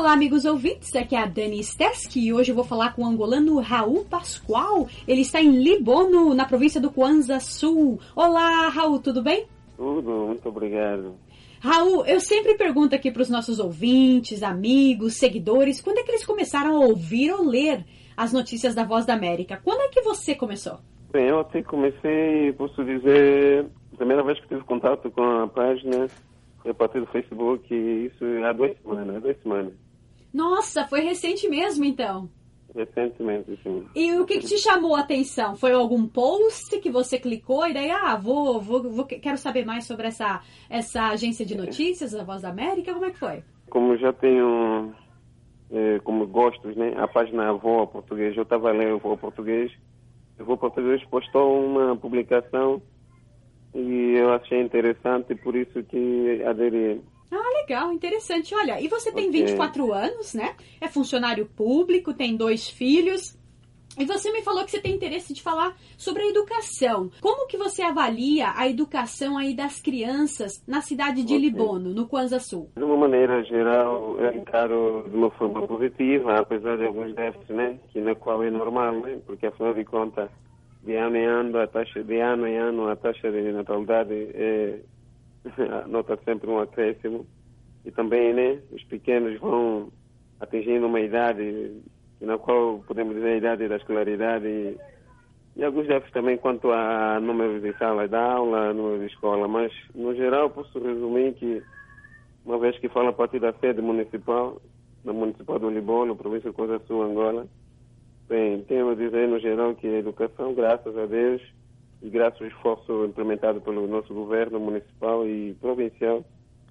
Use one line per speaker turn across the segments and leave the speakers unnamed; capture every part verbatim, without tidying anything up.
Olá, amigos ouvintes, aqui é a Dani Steski e hoje eu vou falar com o angolano Raul Pascoal. Ele está em Libono, na província do Kwanza Sul. Olá, Raul, tudo bem?
Tudo, muito obrigado.
Raul, eu sempre pergunto aqui para os nossos ouvintes, amigos, seguidores, quando é que eles começaram a ouvir ou ler as notícias da Voz da América? Quando é que você começou?
Bem, eu até comecei, posso dizer, a primeira vez que tive contato com a página foi a partir do Facebook, e isso há duas semanas, há duas semanas.
Nossa, foi recente mesmo, então?
Recentemente, sim.
E o que, que te chamou a atenção? Foi algum post que você clicou e daí, ah, vou, vou, vou quero saber mais sobre essa, essa agência de notícias, a Voz da América? Como é que foi?
Como já tenho, eh, como gostos, né, a página Voa Português, eu estava lendo Voa Português, o Voa Português postou uma publicação e eu achei interessante, por isso que aderi.
Ah, legal, interessante. Olha, e você tem
Okay.
vinte e quatro anos, né? É funcionário público, tem dois filhos. E você me falou que você tem interesse de falar sobre a educação. Como que você avalia a educação aí das crianças na cidade de
Okay.
Libono, no Kwanza Sul?
De uma maneira geral, eu encaro de uma forma positiva, apesar de alguns déficits, né, que na qual é normal, né, porque afinal de contas, de ano em ano, a taxa de ano em ano, a taxa de natalidade é, nota sempre um acréscimo. E também, né, os pequenos vão atingindo uma idade na qual podemos dizer a idade da escolaridade e, e alguns déficits também quanto a número de salas de aula, número de escola, mas no geral posso resumir que, uma vez que falo a partir da sede municipal, da Municipal do Libono, província do Kwanza Sul, Angola, bem, tenho a dizer no geral que a educação, graças a Deus, e graças ao esforço implementado pelo nosso governo municipal e provincial,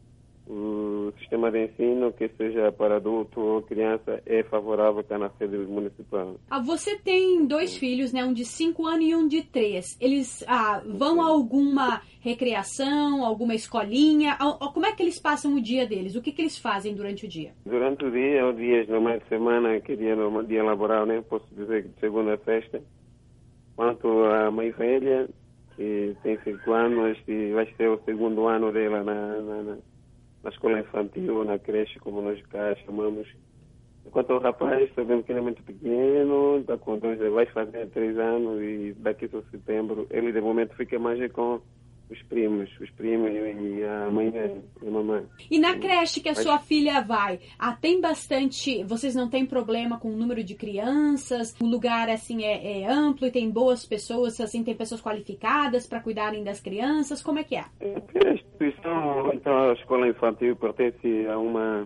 o sistema de ensino, que seja para adulto ou criança, é favorável cá na sede municipal.
Ah, você tem dois filhos, né? Um de cinco anos e um de três. Eles ah, vão a alguma recreação, alguma escolinha? Ah, como é que eles passam o dia deles? O que, que eles fazem durante o dia?
Durante o dia, ou dias normais de semana, que dia, normal, dia laboral, né? Posso dizer que de segunda a sexta. Quanto à mãe velha, que tem cinco anos, e vai ser o segundo ano dela na, na, na na escola infantil, na creche, como nós cá chamamos. Enquanto o rapaz, sabemos que ele é muito pequeno, está com dois, vai fazer três anos e daqui a setembro, ele de momento fica mais com os primos, os primos e a mãe dele, a mamãe.
E na creche que a
Mas...
sua filha vai, ah, tem bastante, vocês não têm problema com o número de crianças? O lugar, assim, é, é amplo e tem boas pessoas, assim, tem pessoas qualificadas para cuidarem das crianças? Como é que é?
A instituição, então, a escola infantil pertence a uma,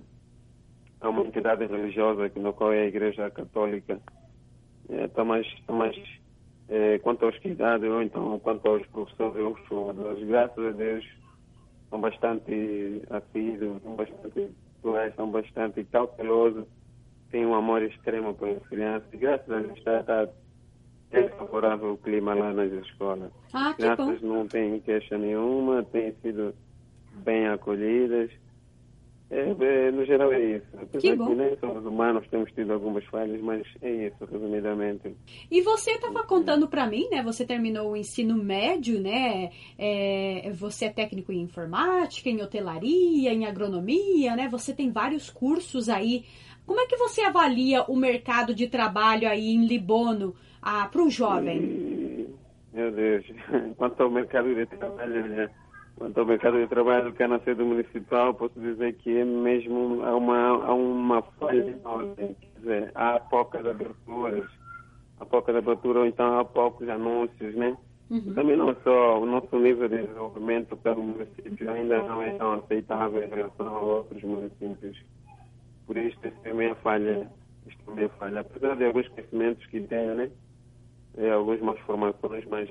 a uma entidade religiosa, que no qual é a Igreja Católica. Está é, mais... Tá mais É, quanto aos cuidados, ou então quanto aos professores ou formadores, graças a Deus, são bastante assíduos, são bastante atuais, são bastante cautelosos, têm um amor extremo pelas crianças, e graças a Deus está, está é favorável o clima lá nas escolas.
Ah,
As
que
crianças
bom.
não têm queixa nenhuma, têm sido bem acolhidas. É, é, no geral é isso. Apesar
Que bom.
que nem somos humanos, temos tido algumas falhas, mas é isso, resumidamente.
E você estava contando para mim, né? Você terminou o ensino médio, né? É, você é técnico em informática, em hotelaria, em agronomia, né? Você tem vários cursos aí. Como é que você avalia o mercado de trabalho aí em Libono ah, para o jovem?
E, meu Deus, quanto ao mercado de trabalho, né? Quanto ao mercado de trabalho que é na sede municipal, posso dizer que é mesmo há uma, há uma falha enorme. Quer dizer, há poucas aberturas, há poucas aberturas, ou então há poucos anúncios, né? Uhum. Também não só o nosso nível de desenvolvimento pelo município ainda não é tão aceitável em relação a outros municípios. Por isso, isso também é falha. Isso também é falha. Apesar de alguns conhecimentos que tenho, né? É, algumas formações, mas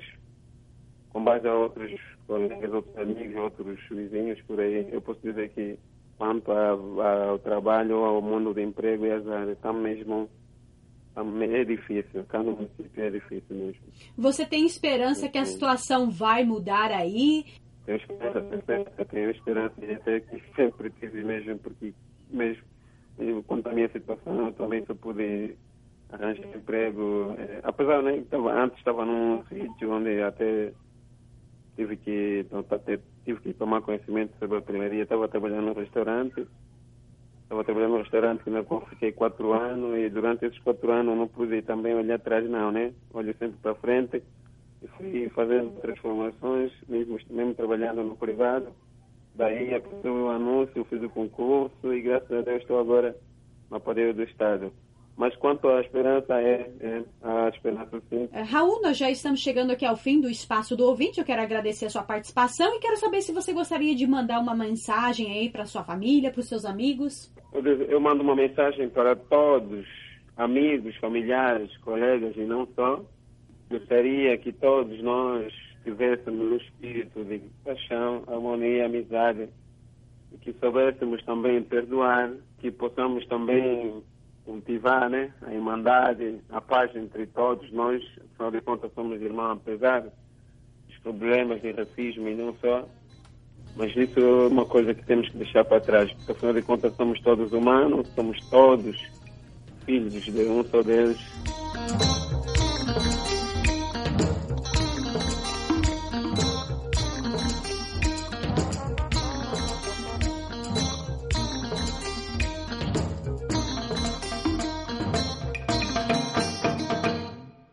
com base a outros colegas, outros amigos, outros vizinhos por aí, eu posso dizer que quanto a, a, ao trabalho, ao mundo do emprego e às áreas, está mesmo, tá, é difícil, cá no município é difícil mesmo.
Você tem esperança que a situação vai mudar aí?
Tenho esperança, tenho esperança e até que sempre tive mesmo, porque mesmo quanto à minha situação, eu também só pude arranjar emprego, é, apesar, né, estava, antes estava num sítio onde até tive que, então, tive que tomar conhecimento sobre a hotelaria, estava trabalhando no restaurante, Estava trabalhando no restaurante na qual fiquei quatro anos e durante esses quatro anos não pude também olhar atrás não, né? Olho sempre para frente e fui fazendo transformações, mesmo, mesmo trabalhando no privado. Daí apareceu o anúncio, fiz o concurso e graças a Deus estou agora no aparelho do Estado. Mas quanto à esperança, é, é a esperança sim.
Raul, nós já estamos chegando aqui ao fim do Espaço do Ouvinte. Eu quero agradecer a sua participação e quero saber se você gostaria de mandar uma mensagem aí para sua família, para os seus amigos.
Eu, eu mando uma mensagem para todos, amigos, familiares, colegas e não só. Gostaria que todos nós tivéssemos um espírito de paixão, harmonia, amizade, e que soubéssemos também perdoar, que possamos também cultivar, né, a irmandade, a paz entre todos nós. Afinal de contas somos irmãos, apesar dos problemas de racismo e não só, mas isso é uma coisa que temos que deixar para trás, porque afinal de contas somos todos humanos, somos todos filhos de um só Deus.